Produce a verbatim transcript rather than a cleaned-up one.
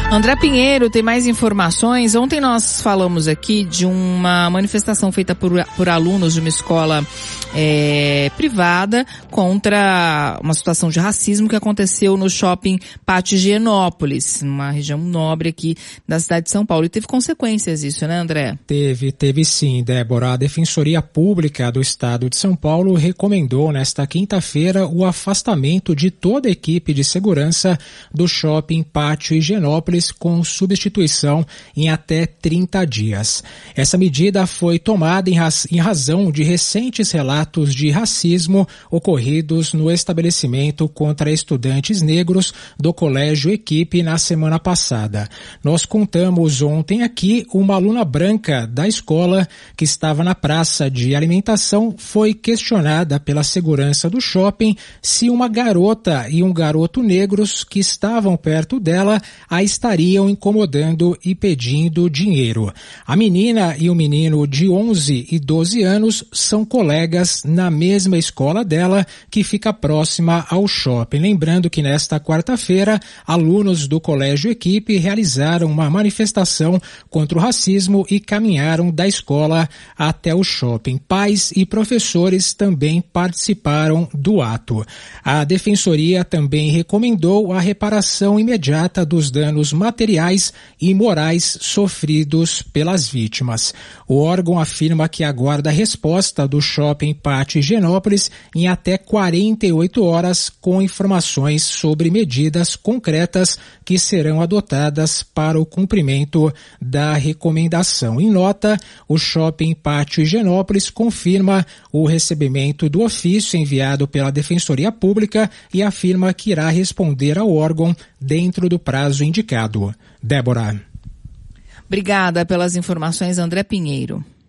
André Pinheiro tem mais informações. Ontem nós falamos aqui de uma manifestação feita por, por alunos de uma escola é, privada contra uma situação de racismo que aconteceu no shopping Pátio Higienópolis, numa região nobre aqui da cidade de São Paulo. E teve consequências isso, né, André? Teve, teve sim, Débora. A Defensoria Pública do Estado de São Paulo recomendou nesta quinta-feira o afastamento de toda a equipe de segurança do shopping Pátio Higienópolis com substituição em até trinta dias. Essa medida foi tomada em, raz- em razão de recentes relatos de racismo ocorridos no estabelecimento contra estudantes negros do Colégio Equipe na semana passada. Nós contamos ontem aqui uma aluna branca da escola que estava na praça de alimentação foi questionada pela segurança do shopping se uma garota e um garoto negros que estavam perto dela a estariam incomodando e pedindo dinheiro. A menina e o menino de onze e doze anos são colegas na mesma escola dela, que fica próxima ao shopping. Lembrando que nesta quarta-feira, alunos do Colégio Equipe realizaram uma manifestação contra o racismo e caminharam da escola até o shopping. Pais e professores também participaram do ato. A Defensoria também recomendou a reparação imediata dos danos materiais e morais sofridos pelas vítimas. O órgão afirma que aguarda a resposta do shopping Pátio Higienópolis em até quarenta e oito horas com informações sobre medidas concretas que serão adotadas para o cumprimento da recomendação. Em nota, o shopping Pátio Higienópolis confirma o recebimento do ofício enviado pela Defensoria Pública e afirma que irá responder ao órgão dentro do prazo indicado. Débora. Obrigada pelas informações, André Pinheiro.